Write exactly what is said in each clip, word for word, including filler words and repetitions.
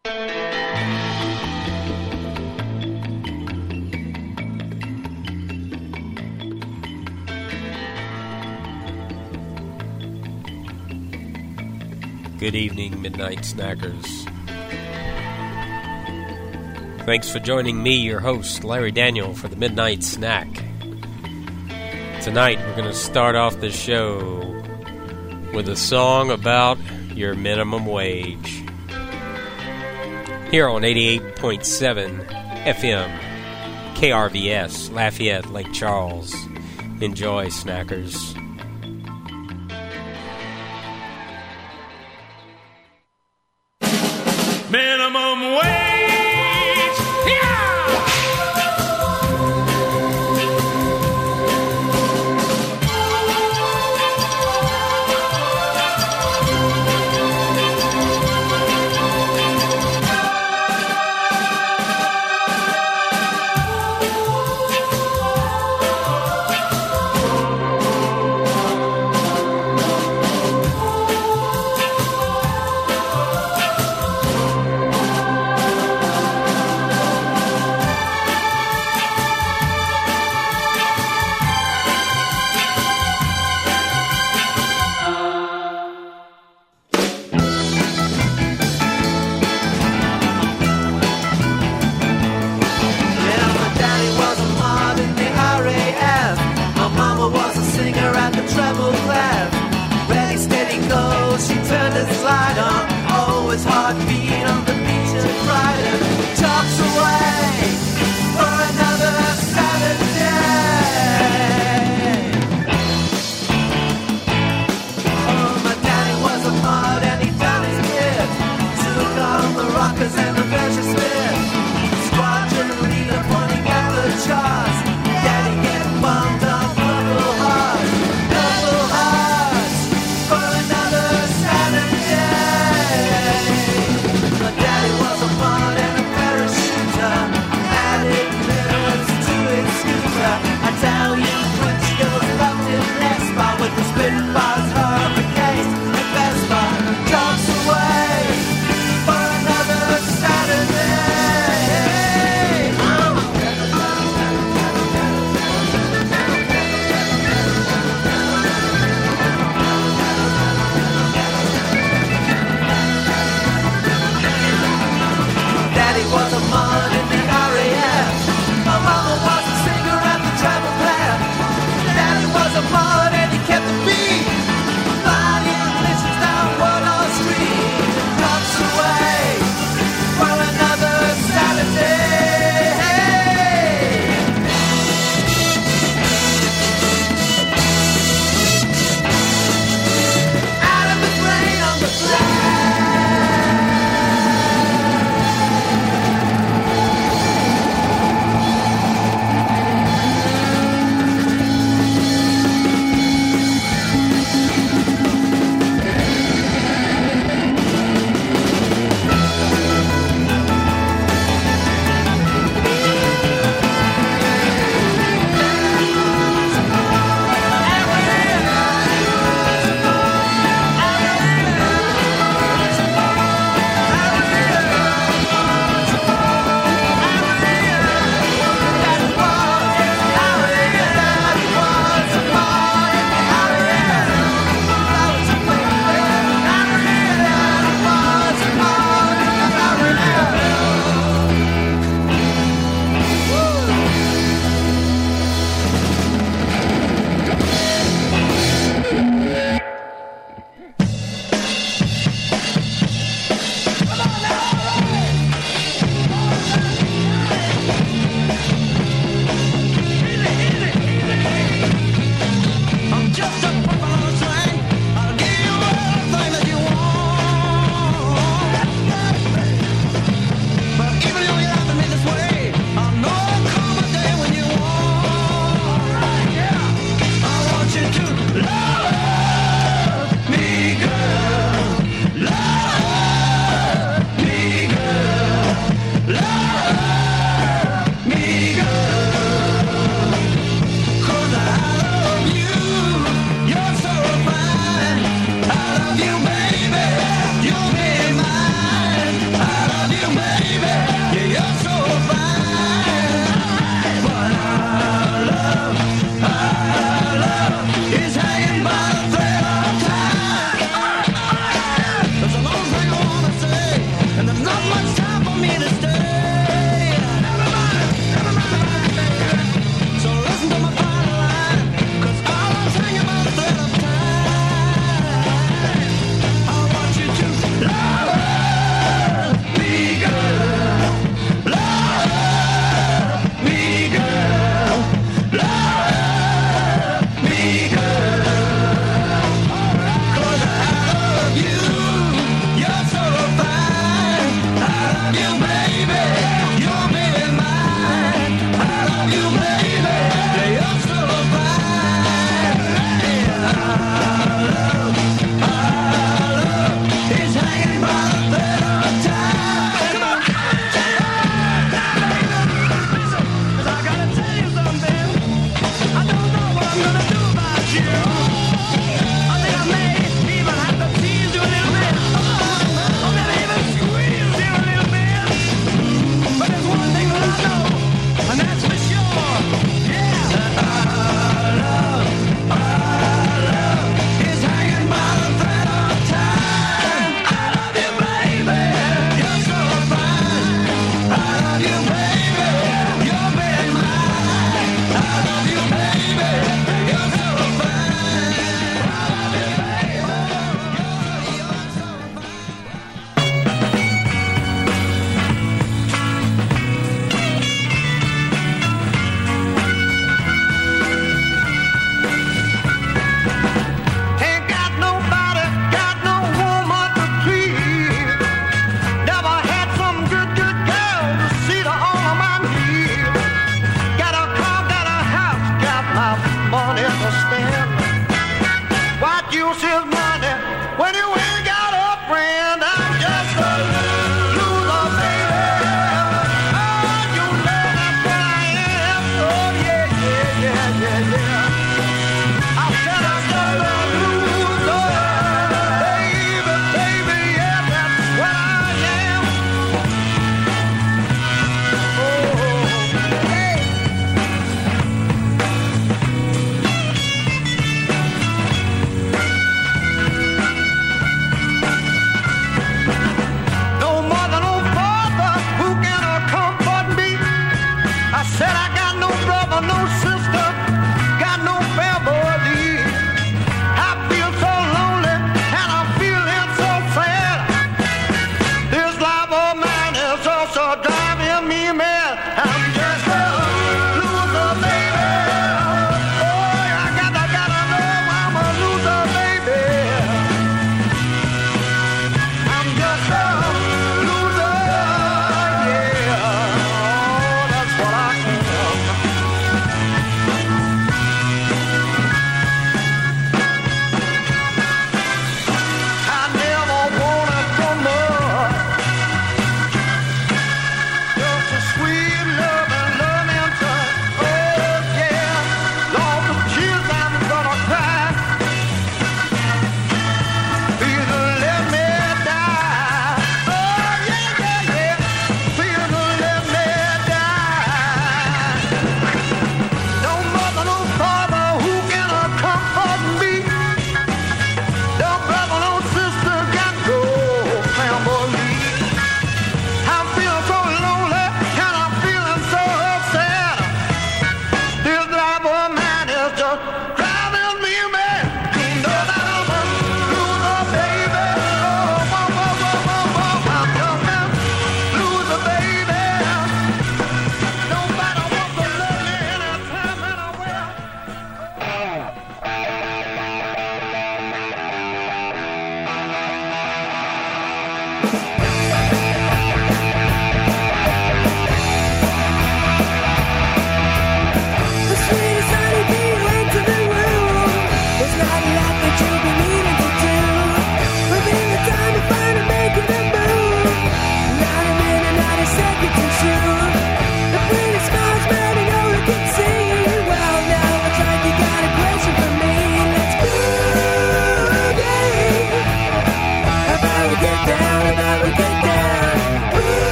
Good evening, Midnight Snackers. Thanks for joining me, your host, Larry Daniel, for the Midnight Snack. Tonight, we're going to start off the show with a song about your minimum wage. Here on eighty-eight point seven F M, K R V S, Lafayette, Lake Charles. Enjoy, Snackers. Minimum wage, yeah!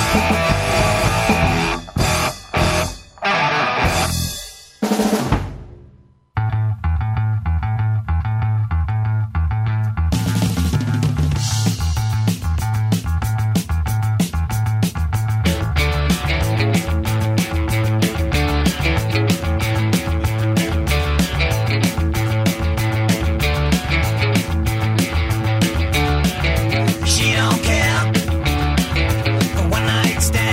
She don't care for one night stand.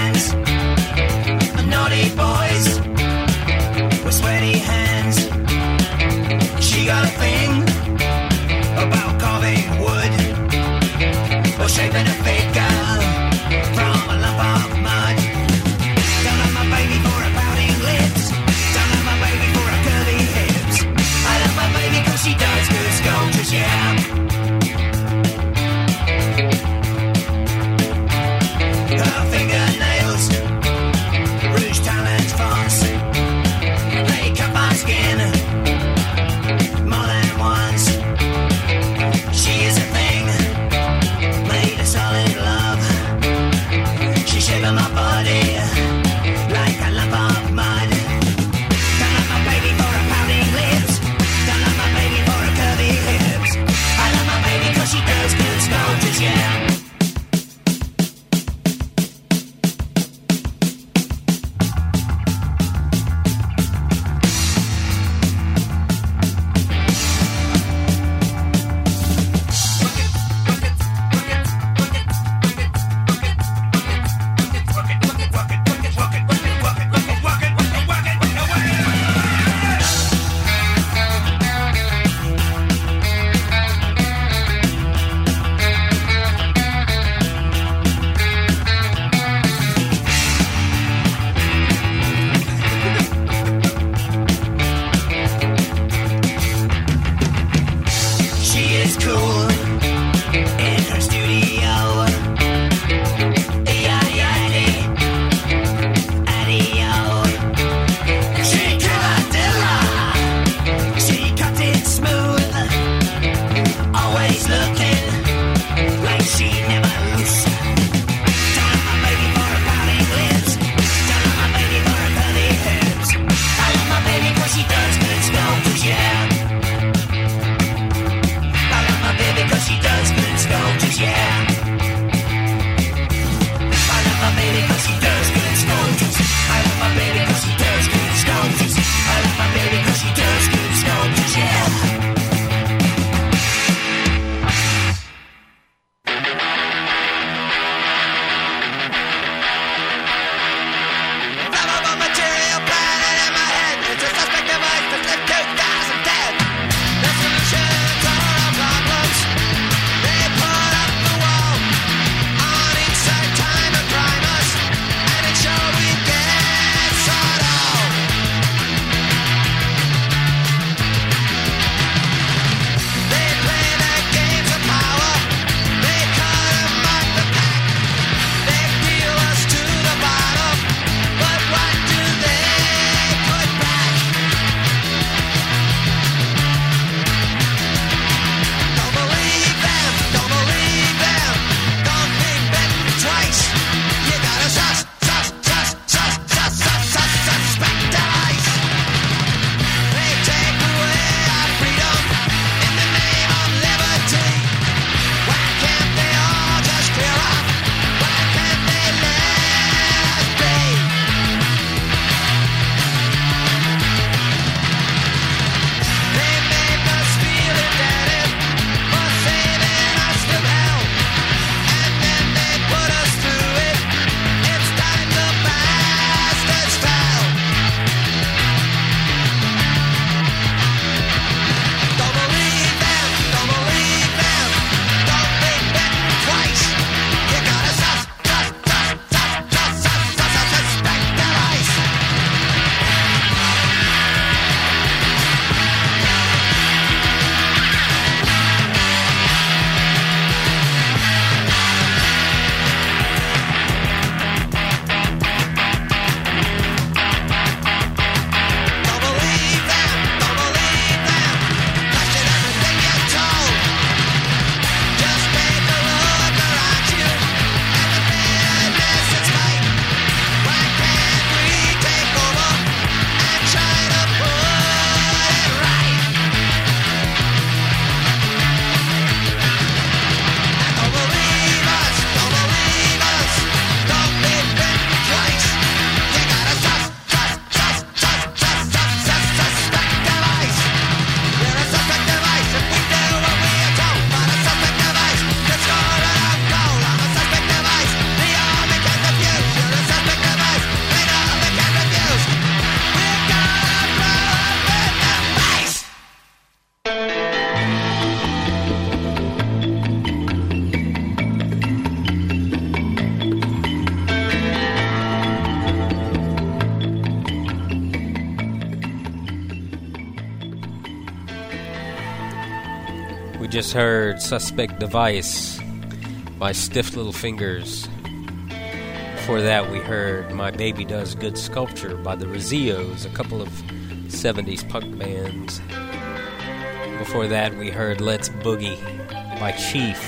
just heard Suspect Device by Stiff Little Fingers. Before that, we heard My Baby Does Good Sculpture by the Razios, a couple of seventies punk bands. Before that, we heard Let's Boogie by Chief,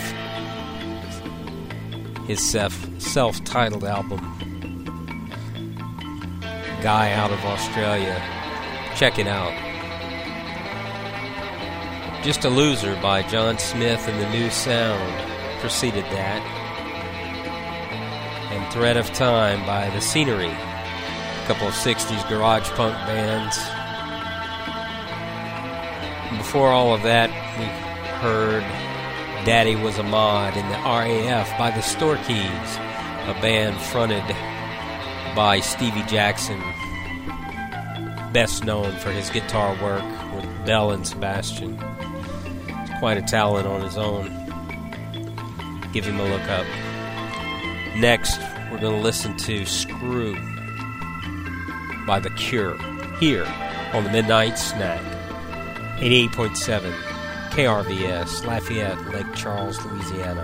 his self, self-titled album. Guy out of Australia. Check it out. Just a Loser by John Smith and the New Sound preceded that. And Thread of Time by The Scenery, a couple of sixties garage punk bands. And before all of that, we heard Daddy Was a Mod in the R A F by the Storkeys, a band fronted by Stevie Jackson, best known for his guitar work with Bell and Sebastian. He's quite a talent on his own. Give him a look up. Next, we're going to listen to Screw by The Cure, here on the Midnight Snack. eighty-eight point seven K R V S, Lafayette, Lake Charles, Louisiana.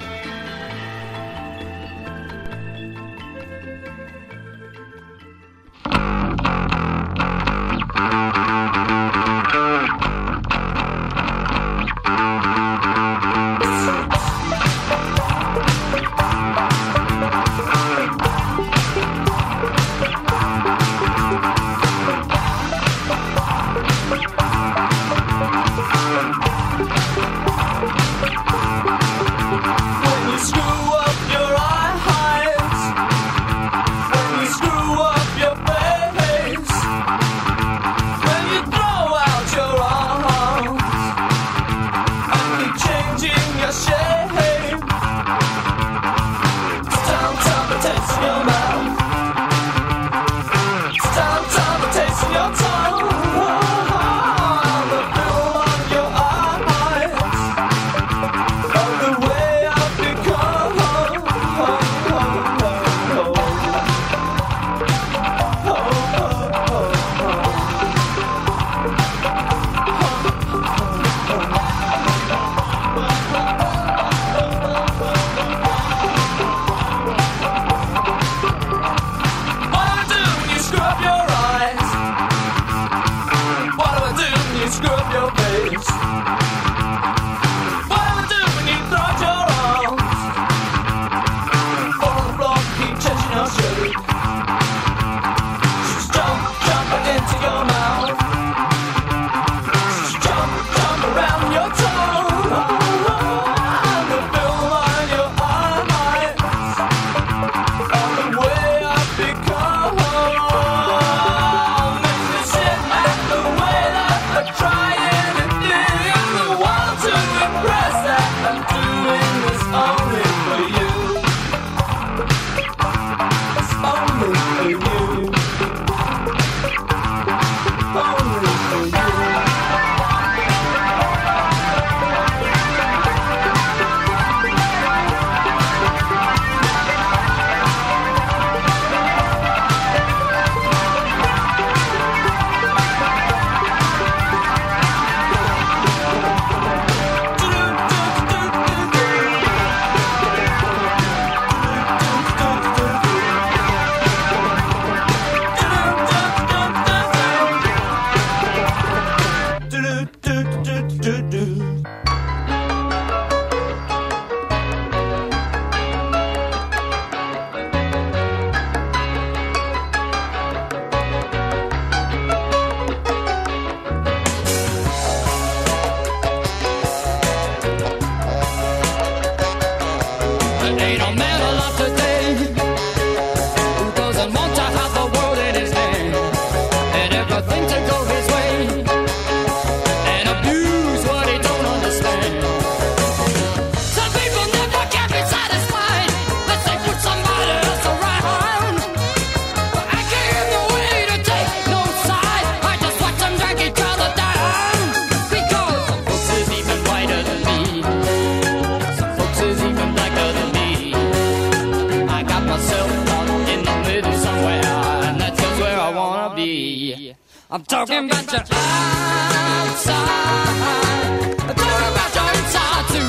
I'm talking about your outside. I'm talking about your inside too.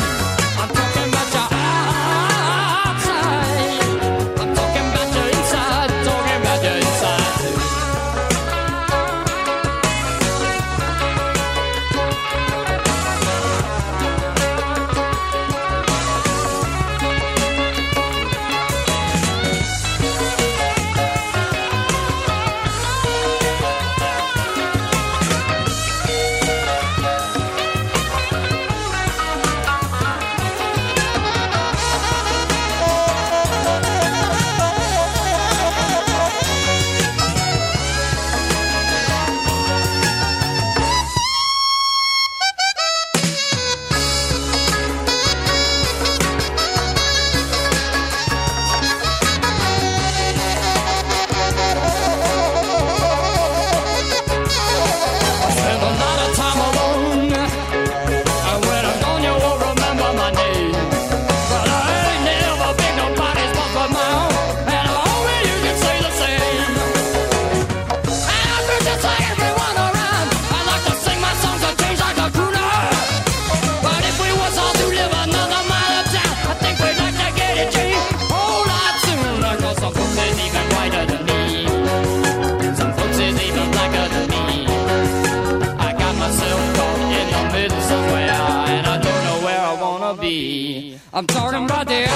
I'm talking about the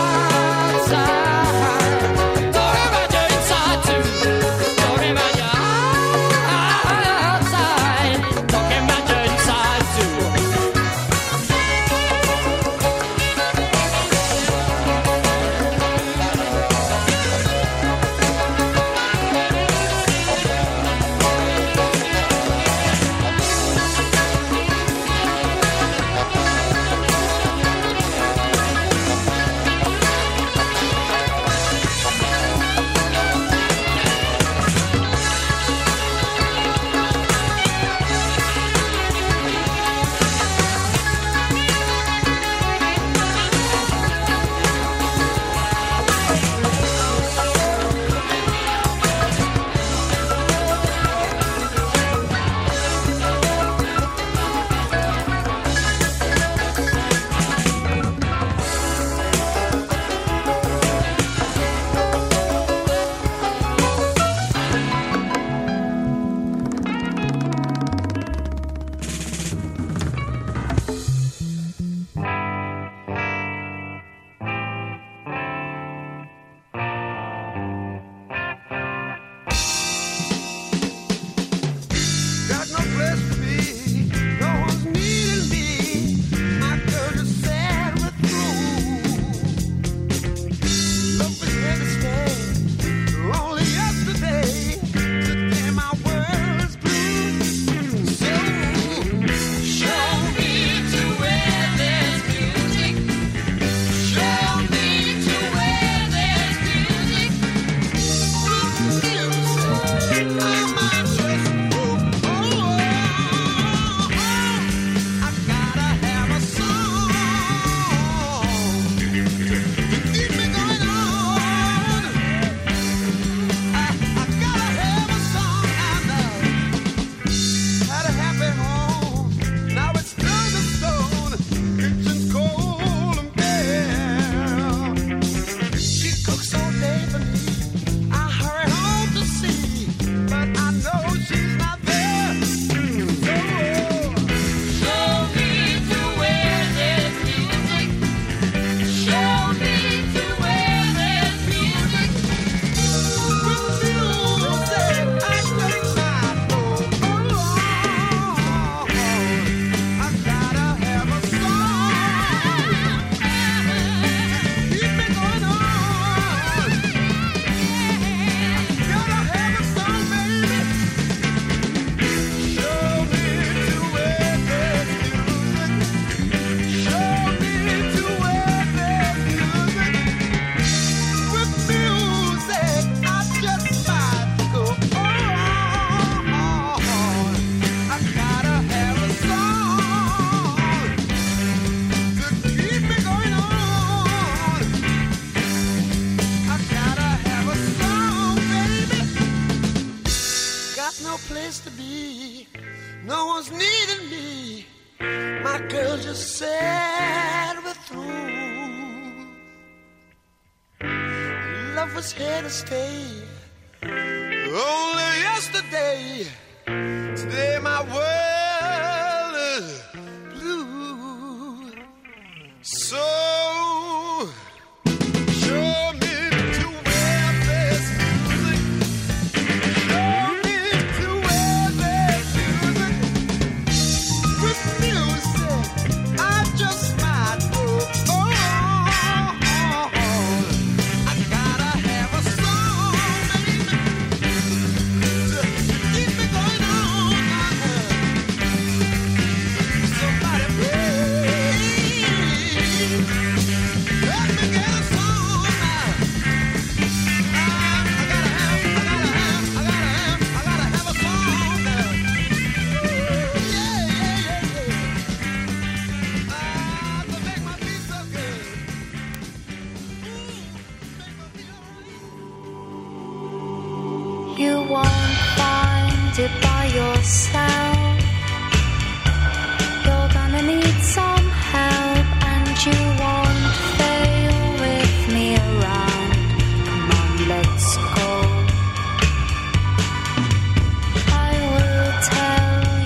outside. Talking about your inside too. Talking about your outside. Talking about your inside too.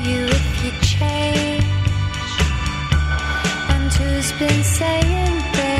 Been saying things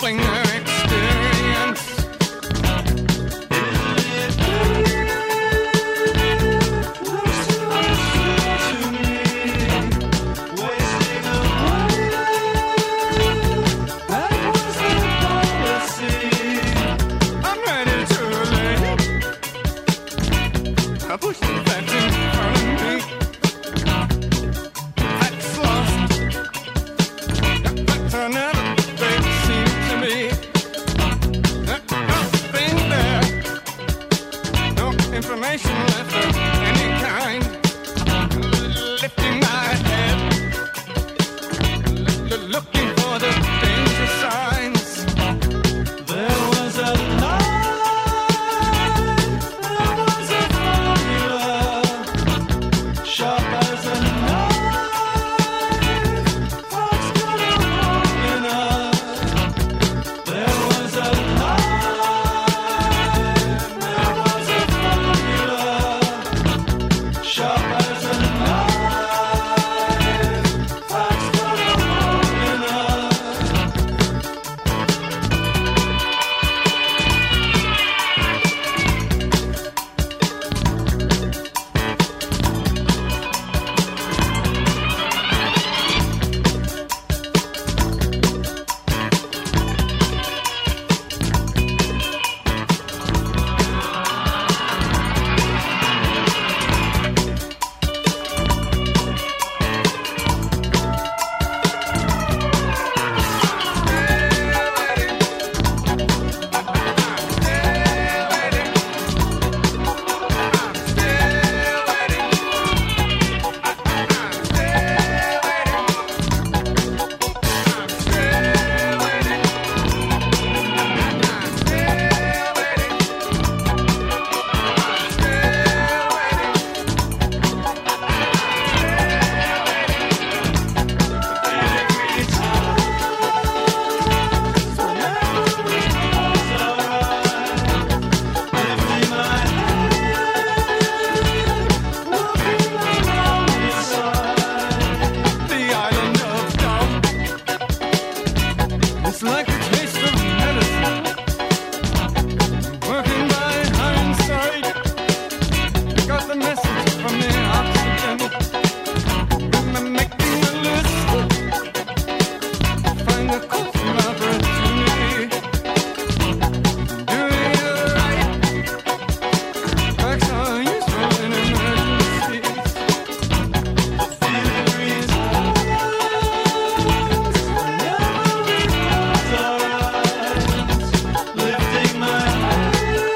explain their experience. I push the facts in front of me. Facts lost. Facts are never they seem to me. Nothing there. No information left of any kind. Lifting my head. L- looking for the danger signs. There was a light. Sharp as a knife, thoughts got a hole in us. There was a life, there was a formula. Sharp as a knife, thoughts got a hole in us. It's like a taste of medicine, working by hindsight. Got the message from the oxygen. I'm making a list, find a course of opportunity. Doing it right, facts are useful in emergencies. The feeling is lifting my head,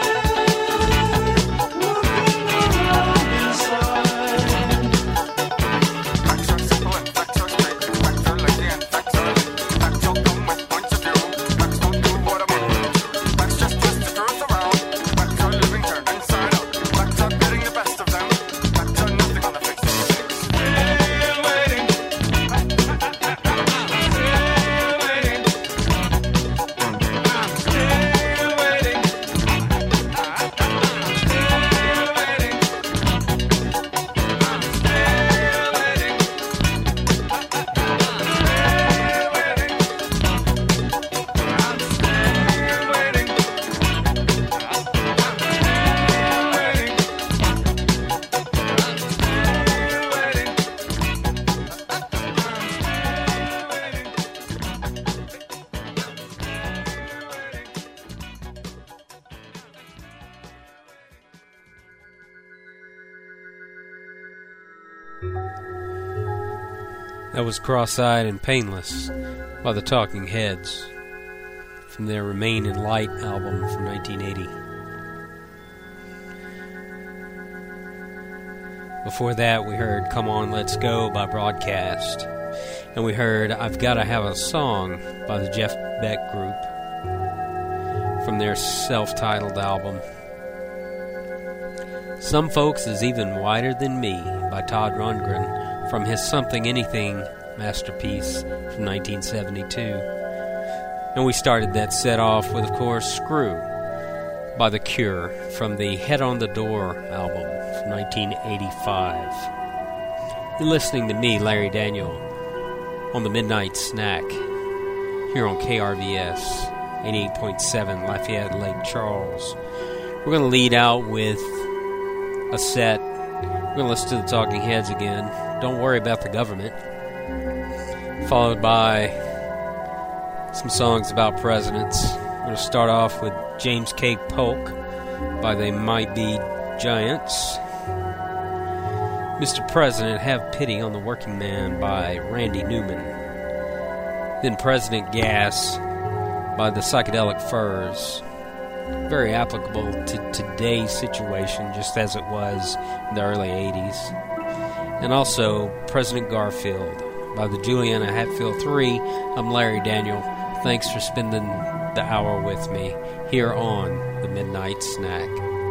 looking around inside. Facts are simple and facts are straight. Facts are lucky and facts are late. Facts all come with points of view. Facts don't do what I'm on. Facts just twist the truth around. Facts are living turned inside out. Facts are getting the best of them. Facts are nothing on the face of things. Still waiting. I'm still waiting. I'm still waiting. I'm still waiting. I'm still waiting. I'm still waiting. That was Cross-Eyed and Painless by the Talking Heads from their Remain in Light album from nineteen eighty. Before that, we heard Come On Let's Go by Broadcast. And we heard I've Gotta Have a Song by the Jeff Beck Group from their self-titled album. Some Folks Is Even Whiter Than Me by Todd Rundgren from his Something Anything masterpiece from nineteen seventy-two. And we started that set off with, of course, Screw by The Cure from the Head on the Door album from nineteen eighty-five. You're listening to me, Larry Daniel, on the Midnight Snack here on K R V S eighty-eight point seven Lafayette Lake Charles. We're going to lead out with a set. We're going to listen to the Talking Heads again. Don't Worry About the Government. Followed by some songs about presidents. We're going to start off with James K. Polk by They Might Be Giants. Mister President, Have Pity on the Working Man by Randy Newman. Then President Gas by the Psychedelic Furs. Very applicable to today's situation, just as it was in the early eighties. And also President Garfield by the Juliana Hatfield Three. I'm Larry Daniel. Thanks for spending the hour with me here on The Midnight Snack.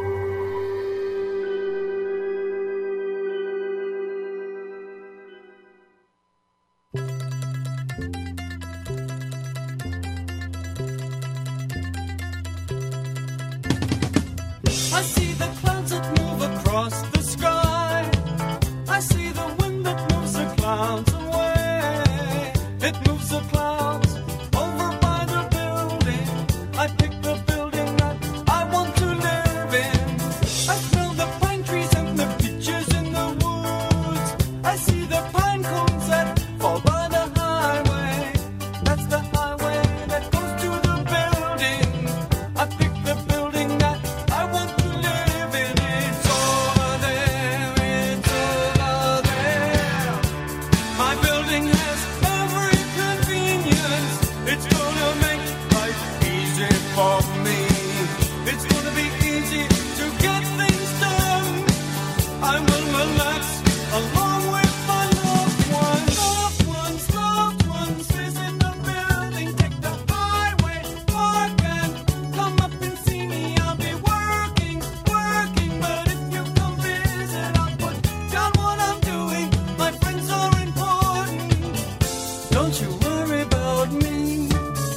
I see the clouds that move across the sky. I see the wind that moves the clouds away. It moves the clouds over by the building. I pick the building that I want to live in. I smell the pine trees and the peaches in the woods. I see the pine cones that fall by the highway. That's the highway that goes to the building. I pick the building that I want to live in. It's over there, it's over there. My building has every convenience. It's gonna make life easy for me. It's gonna be easy to get things done. I will relax along with my loved ones. Loved ones, loved ones, visit the building. Take the highway, park and come up and see me. I'll be working, working, but if you come visit, I'll put down what I'm doing. My friends are important. Don't you worry about me.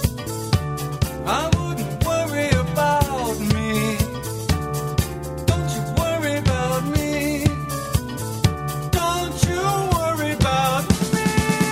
I wouldn't worry about me. Don't you worry about me. Don't you worry about me.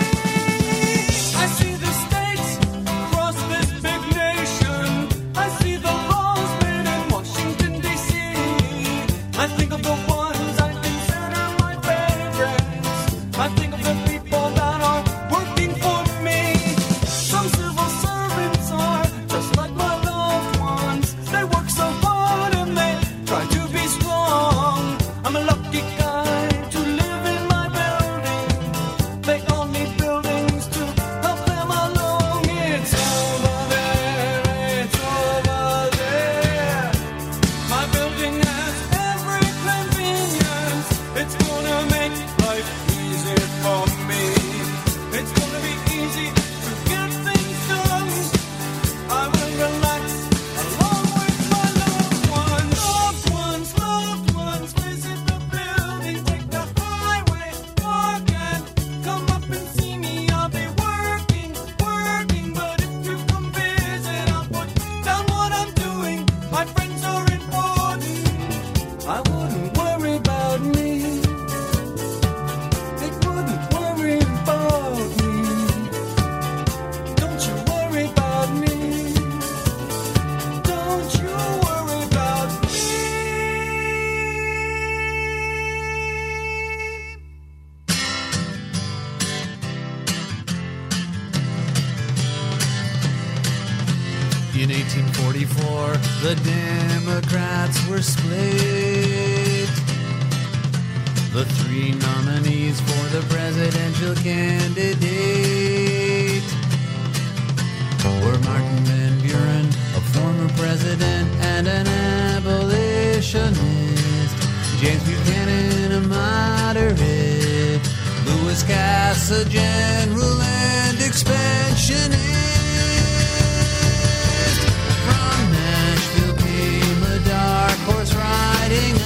I see the states across this big nation. I see the laws made in Washington, D C I think of the ones I consider my favorites. I think of the people that are working for me. Some civil servants are just like my loved ones. They work so hard and they try to be strong. I'm a lucky guy to live in my building. They all need buildings to help them along. It's over there, it's over there. My building has every convenience. It's gonna make life easy for me. It's gonna be easy to get things done. I will relax along with my loved ones. Loved ones, loved ones, visit the building. Take the highway, walk and come up and see me. I'll be working, working, but if you come visit, I'll put down what I'm doing. My friends are important. I wouldn't worry about me. They wouldn't worry about me. Don't you worry about me. Don't you worry about me. In eighteen forty-four, the Democrats were split. The three nominees for the presidential candidate were Martin Van Buren, a former president and an abolitionist, James Buchanan, a moderate, Louis Cass, a general and expansionist. From Nashville came a dark horse riding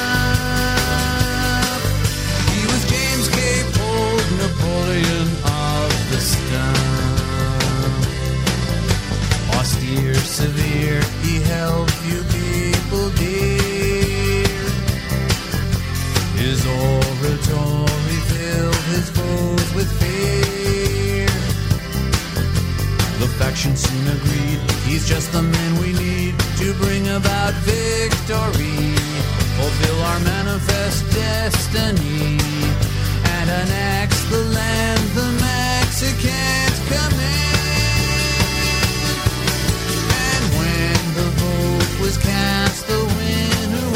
up. He was James K. Polk, Napoleon of the stump. Austere, severe, he held few people dear. His oratory filled his foes with fear. The faction soon agreed, he's just the man we need to bring about victory, fulfill our manifest destiny, and annex the land the Mexicans command. And when the vote was cast, the winner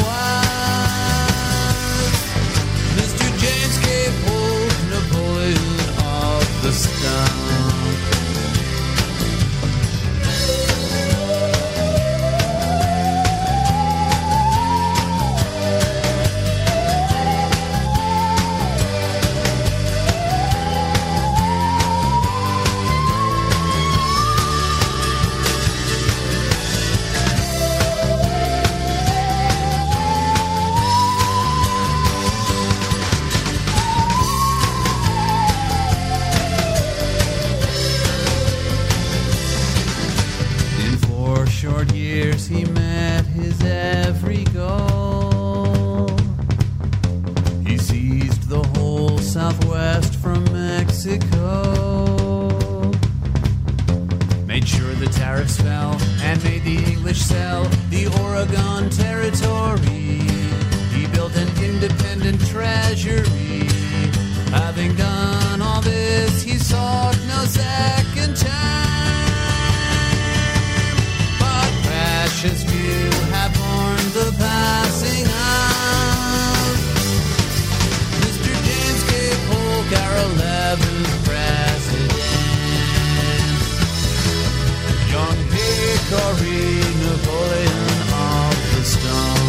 was Mister James K. Polk, Napoleon of the Stump. Short years he met his every goal. He seized the whole Southwest from Mexico, made sure the tariffs fell, and made the English sell the Oregon Territory. He built an independent treasury. Having done all this, he sought no second time. Precious few have mourned the passing of Mister James K. Polk, our eleventh president. Young Hickory, Napoleon of the Stump.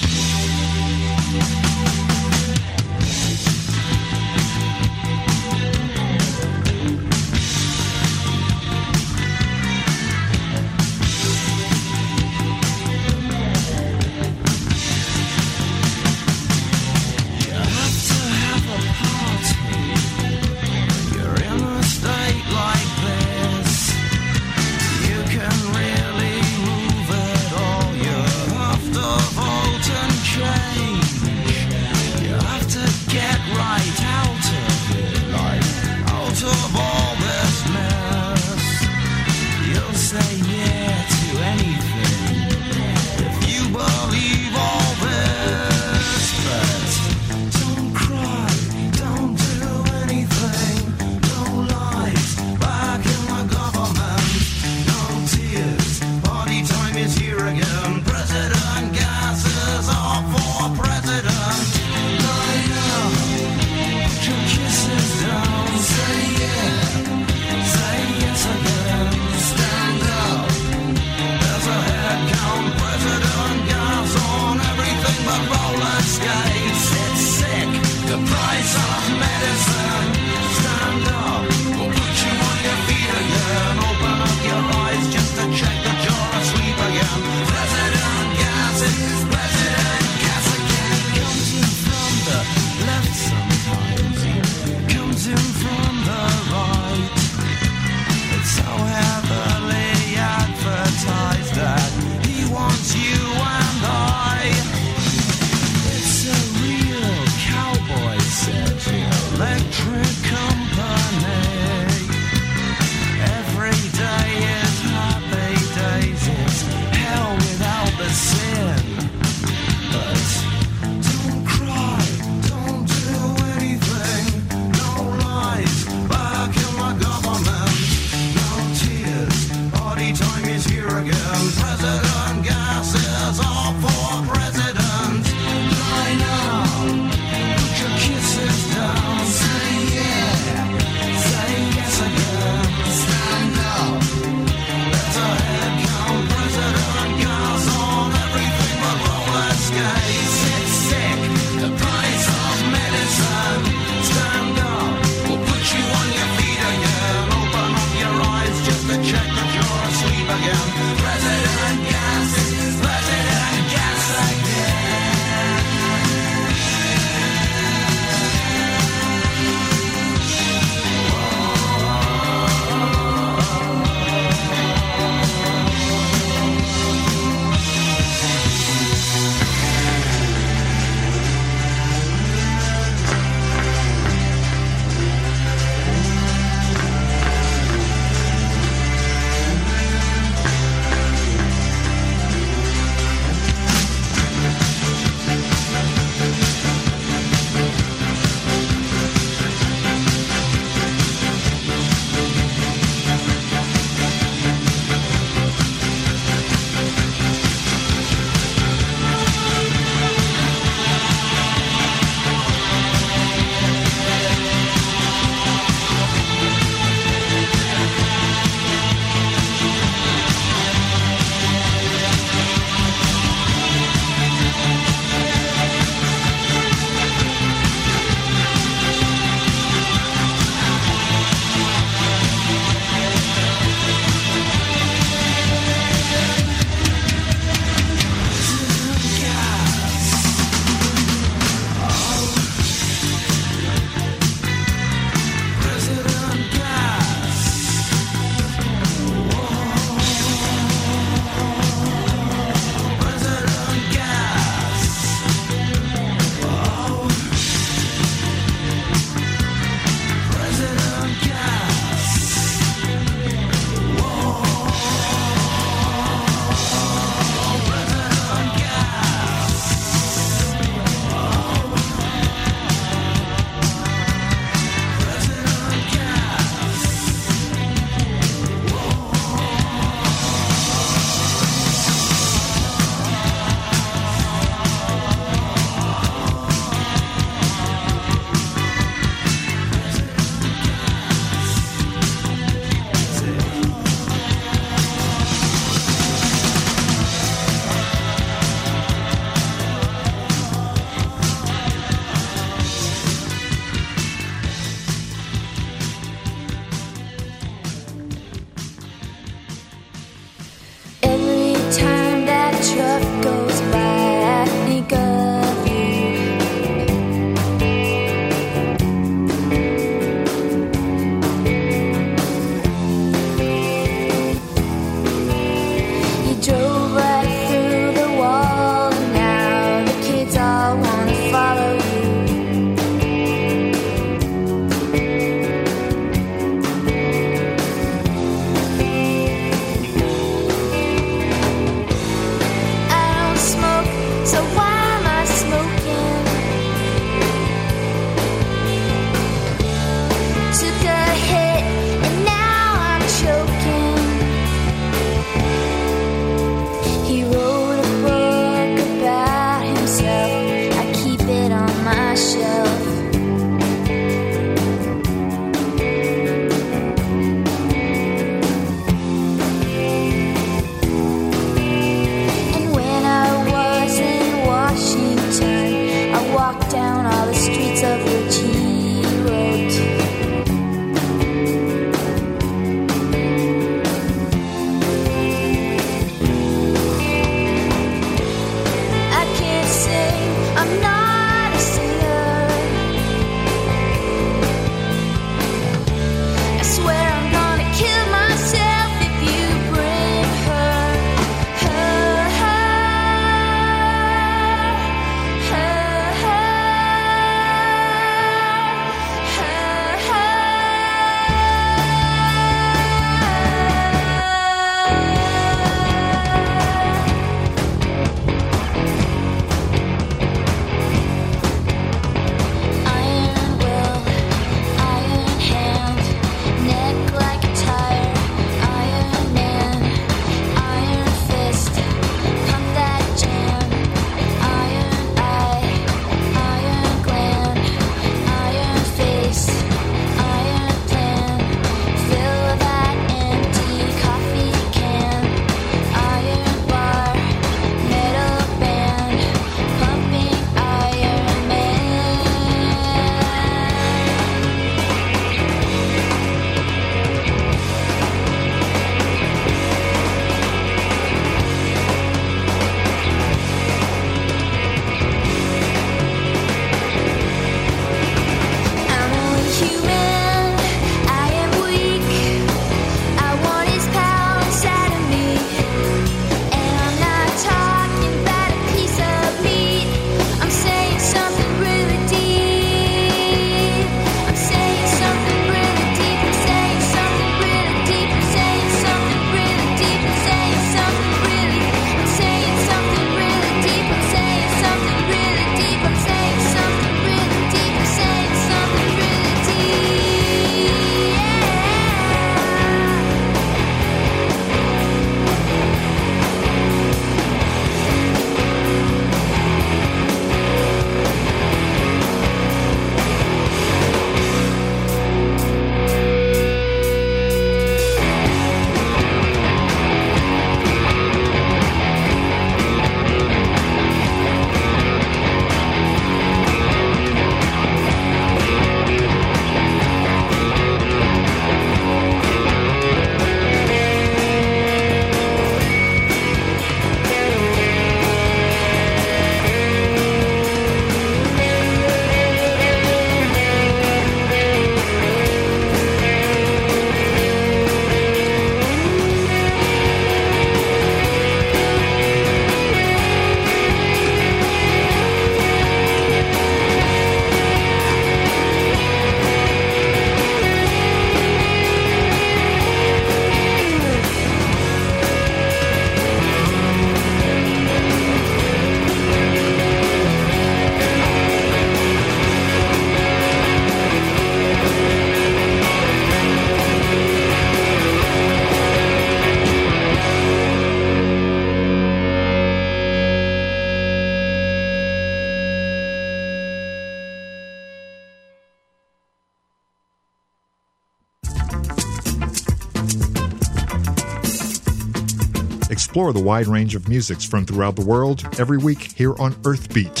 Explore the wide range of musics from throughout the world every week here on Earthbeat.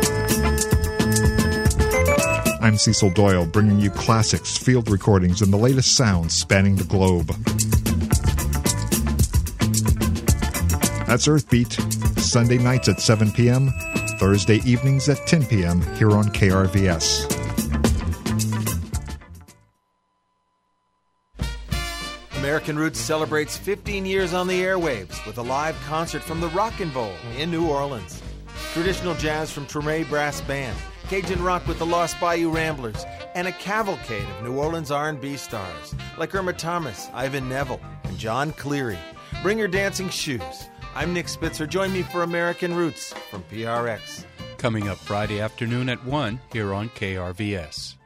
I'm Cecil Doyle, bringing you classics, field recordings, and the latest sounds spanning the globe. That's Earthbeat, Sunday nights at seven p.m., Thursday evenings at ten p.m. here on K R V S. American Roots celebrates fifteen years on the airwaves with a live concert from the Rockin' Bowl in New Orleans. Traditional jazz from Tremé Brass Band, Cajun rock with the Lost Bayou Ramblers, and a cavalcade of New Orleans R and B stars like Irma Thomas, Ivan Neville, and John Cleary. Bring your dancing shoes. I'm Nick Spitzer. Join me for American Roots from P R X. Coming up Friday afternoon at one here on K R V S.